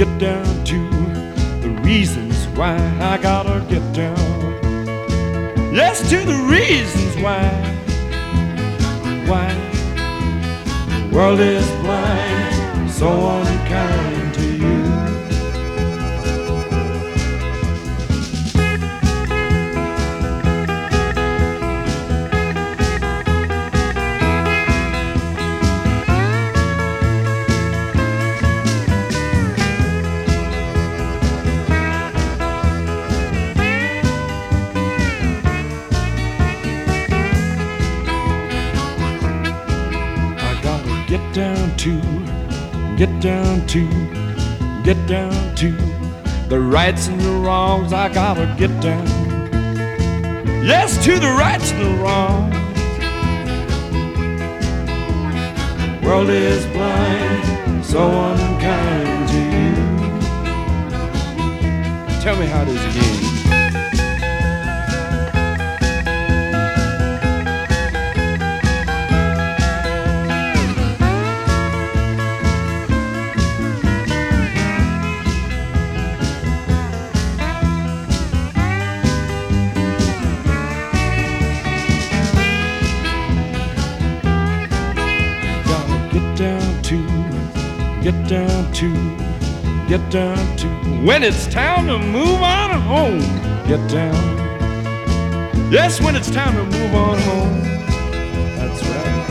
get down to the reasons why. I gotta get down, yes, to the reasons why. Why the world is blind, so unkind to you. Get down to the rights and the wrongs. I gotta get down, yes, to the rights and the wrongs. World is blind, so unkind to you. Tell me how it is again. Get down to when it's time to move on home. Get down, yes, when it's time to move on home. That's right.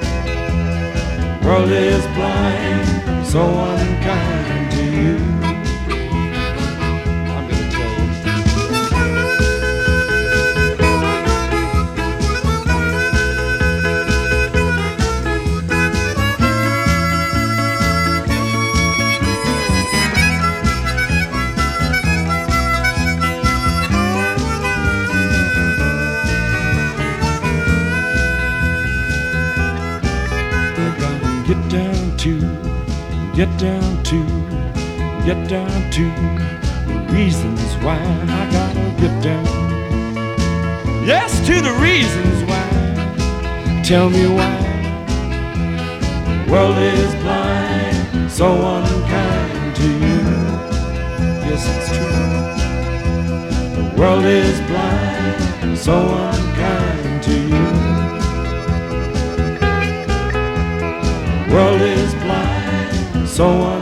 World is blind, so unkind to you. I'm gonna tell you. Get down to the reasons why. I gotta get down, yes, to the reasons why. Tell me why the world is blind, so unkind to you. Yes, it's true. The world is blind, so unkind to you. The world is blind, so unkind.